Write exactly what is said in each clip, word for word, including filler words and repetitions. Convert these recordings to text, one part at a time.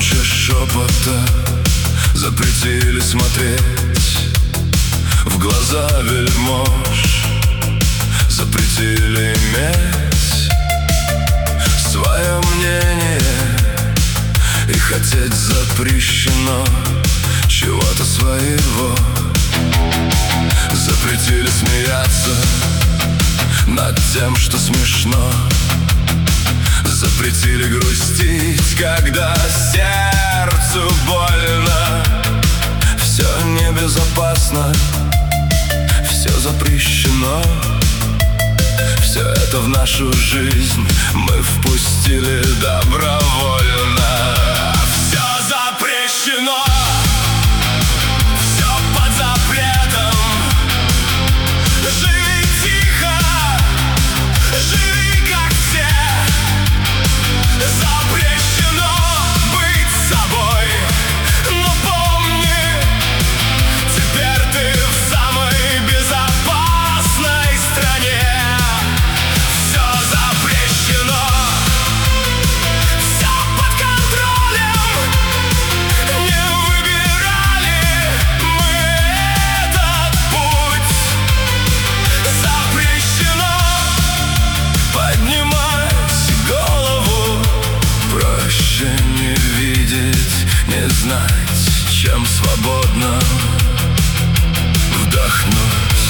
громче шепота. Запретили смотреть в глаза вельмож, запретили иметь свое мнение, и хотеть запрещено чего-то своего. Запретили смеяться над тем, что смешно. Запретили грустить, когда сердцу больно. Все небезопасно, все запрещено. Все это в нашу жизнь мы впустили добровольно. Все запрещено, все под запретом. Живи тихо, живи как все. Запрещено быть собой, но помни, теперь ты в самой безопасной стране. Все запрещено, все под контролем. Не выбирали мы этот путь. Запрещено поднимать голову. Проще не видеть, не знать, чем свободно вдохнуть.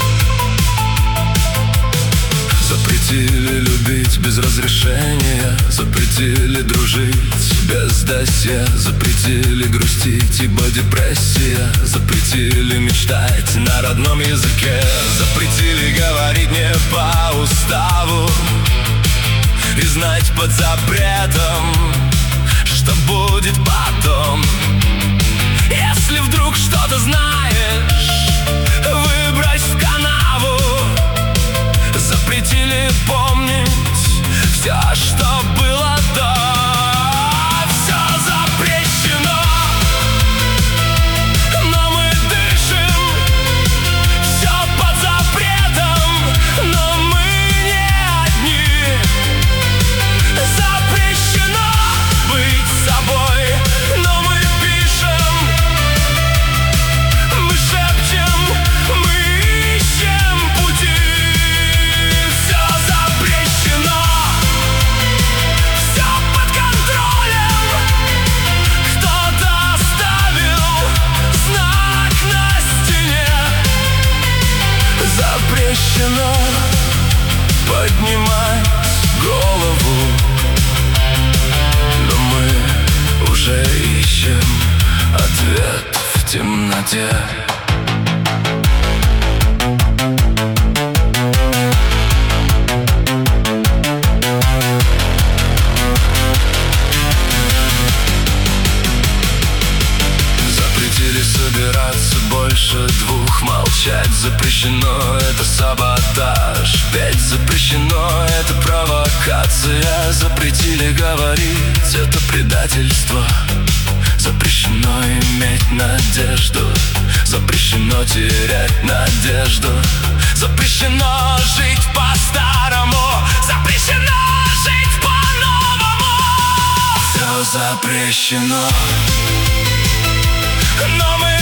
Запретили любить без разрешения, запретили дружить без досье, запретили грустить, ибо депрессия, запретили мечтать на родном языке, запретили говорить не по уставу и знать под запретом, что будет потом. Если вдруг что-то знаешь, выбрось в канаву. Запретили помнить все, что было до. Все запрещено, но мы дышим. Все под запретом, но мы не одни. Запрещено быть собой, но мы пишем, мы шепчем, мы ищем пути. Все запрещено, все под контролем. Кто-то оставил знак на стене. Запрещено поднимать голову, но мы уже ищем ответ в темноте. Запретили собираться больше двух, молчать запрещено, это саботаж. Петь запрещено, это провокация. Запретили говорить, это предательство. Запрещено иметь надежду, запрещено терять надежду. Запрещено жить по-старому, запрещено жить по-новому. Все запрещено, но мы